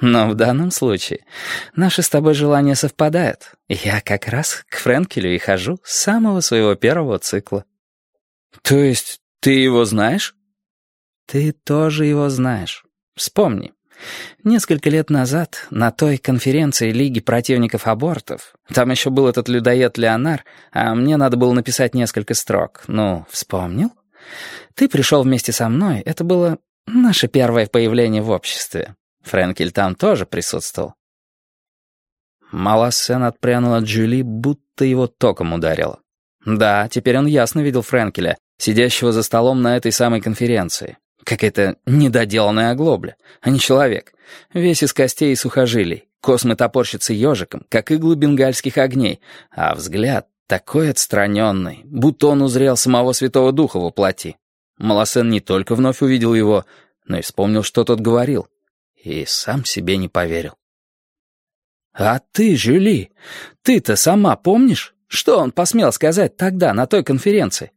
Но в данном случае наши с тобой желания совпадают. Я как раз к Френкелю и хожу с самого своего первого цикла». «То есть ты его знаешь?» «Ты тоже его знаешь. Вспомни. Несколько лет назад на той конференции Лиги противников абортов, там еще был этот людоед Леонар, а мне надо было написать несколько строк. Ну, вспомнил? Ты пришел вместе со мной, это было наше первое появление в обществе. Френкель там тоже присутствовал». Малассен отпрянул от Жюли, будто его током ударило. Да, теперь он ясно видел Френкеля, сидящего за столом на этой самой конференции. Какая-то недоделанная оглобля, а не человек. Весь из костей и сухожилий. Космы топорщатся ежиком, как иглы бенгальских огней. А взгляд такой отстраненный, будто он узрел самого Святого Духа во плоти. Малассен не только вновь увидел его, но и вспомнил, что тот говорил. И сам себе не поверил. «А ты, Жюли, ты-то сама помнишь, что он посмел сказать тогда на той конференции?»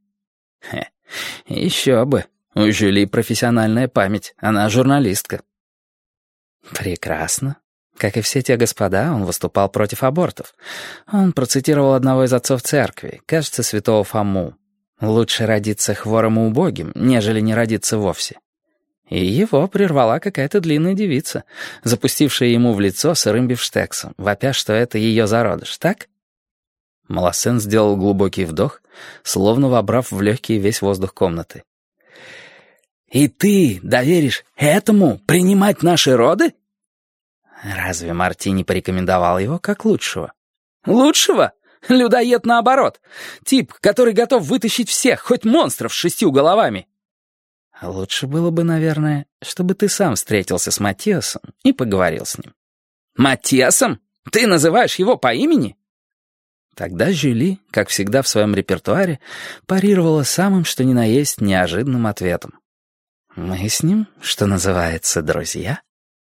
Еще бы. У Жюли профессиональная память, она журналистка. Прекрасно. Как и все те господа, он выступал против абортов. Он процитировал одного из отцов церкви, кажется, святого Фому. «Лучше родиться хворым и убогим, нежели не родиться вовсе». И его прервала какая-то длинная девица, запустившая ему в лицо сырым бифштексом, вопя, что это ее зародыш, так? Малассен сделал глубокий вдох, словно вобрав в легкий весь воздух комнаты. «И ты доверишь этому принимать наши роды?» Разве Марти не порекомендовал его как лучшего? «Лучшего? Людоед наоборот. Тип, который готов вытащить всех, хоть монстров с 6 головами». Лучше было бы, наверное, чтобы ты сам встретился с Матиасом и поговорил с ним. «Матиасом? Ты называешь его по имени?» Тогда Жюли, как всегда в своем репертуаре, парировала самым что ни на есть неожиданным ответом. «Мы с ним, что называется, друзья».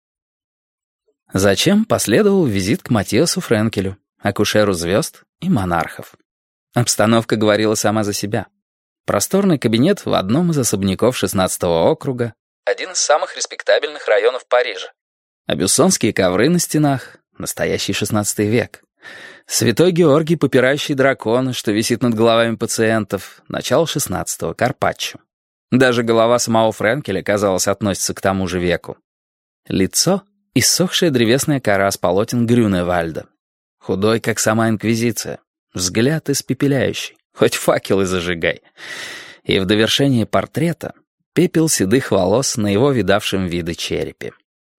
Затем последовал визит к Матиасу Френкелю, акушеру звезд и монархов. Обстановка говорила сама за себя. Просторный кабинет в одном из особняков 16-го округа, один из самых респектабельных районов Парижа. Абюссонские ковры на стенах, настоящий 16 век. Святой Георгий, попирающий дракона, что висит над головами пациентов, начало 16-го, Карпаччо. Даже голова самого Френкеля, казалось, относится к тому же веку. Лицо — иссохшая древесная кора с полотен Грюневальда. Худой, как сама Инквизиция. Взгляд испепеляющий. Хоть факелы зажигай. И в довершение портрета пепел седых волос на его видавшем виды черепе.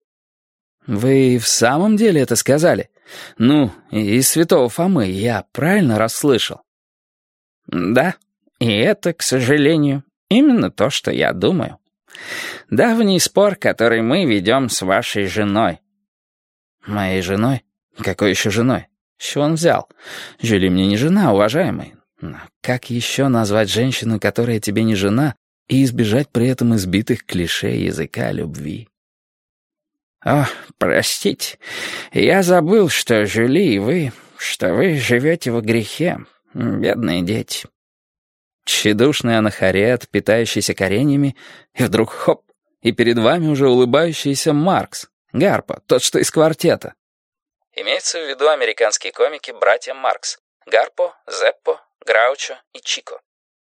«Вы в самом деле это сказали? Ну, из святого Фомы я правильно расслышал?» «Да, и это, к сожалению, именно то, что я думаю. Давний спор, который мы ведем с вашей женой». «Моей женой? Какой еще женой? С чего он взял? Жюли мне не жена, уважаемый. Но как еще назвать женщину, которая тебе не жена, и избежать при этом избитых клише языка любви?» «О, простите, я забыл, что Жюли и вы, что вы живете во грехе, бедные дети». Тщедушный анахорет, питающийся кореньями, и вдруг хоп, и перед вами уже улыбающийся Маркс, Гарпо, тот, что из «Квартета». Имеется в виду американские комики братья Маркс, Гарпо, Зеппо, Граучо и Чико.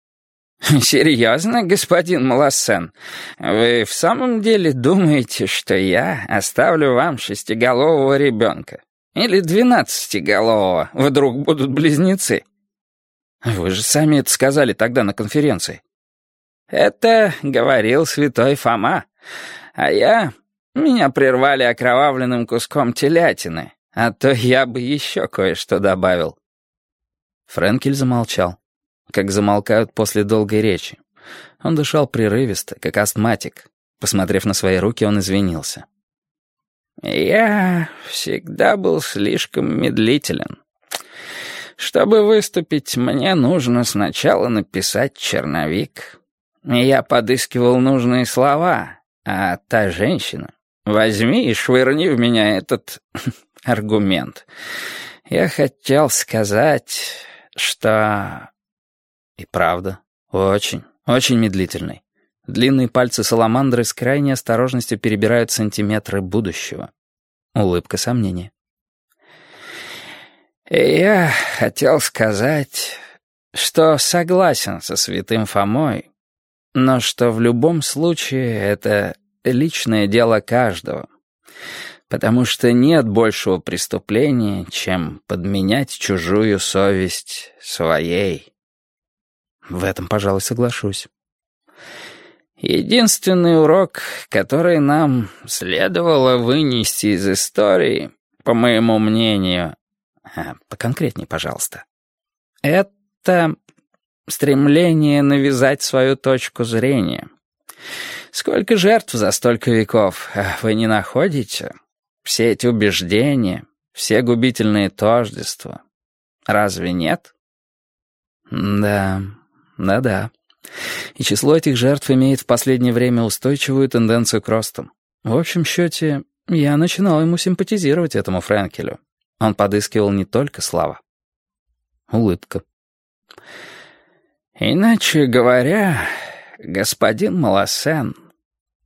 «Серьезно, господин Малассен? Вы в самом деле думаете, что я оставлю вам 6-голового ребенка? Или 12-голового? Вдруг будут близнецы?» «Вы же сами это сказали тогда на конференции». «Это говорил святой Фома, а меня прервали окровавленным куском телятины, а то я бы еще кое-что добавил». Френкель замолчал, как замолкают после долгой речи. Он дышал прерывисто, как астматик. Посмотрев на свои руки, он извинился. «Я всегда был слишком медлителен. Чтобы выступить, мне нужно сначала написать черновик. Я подыскивал нужные слова, а та женщина... Возьми и швырни в меня этот аргумент. Я хотел сказать, что...» И правда, очень, очень медлительный. Длинные пальцы саламандры с крайней осторожностью перебирают сантиметры будущего. Улыбка сомнения. «Я хотел сказать, что согласен со святым Фомой, но что в любом случае это личное дело каждого, потому что нет большего преступления, чем подменять чужую совесть своей». В этом, пожалуй, соглашусь. Единственный урок, который нам следовало вынести из истории, по моему мнению, поконкретней, пожалуйста, это стремление навязать свою точку зрения. Сколько жертв за столько веков, вы не находите? Все эти убеждения, все губительные тождества. Разве нет? Да. И число этих жертв имеет в последнее время устойчивую тенденцию к росту. В общем счете, я начинал ему симпатизировать, этому Френкелю. Он подыскивал не только славу. Улыбка. Иначе говоря, господин Маласен,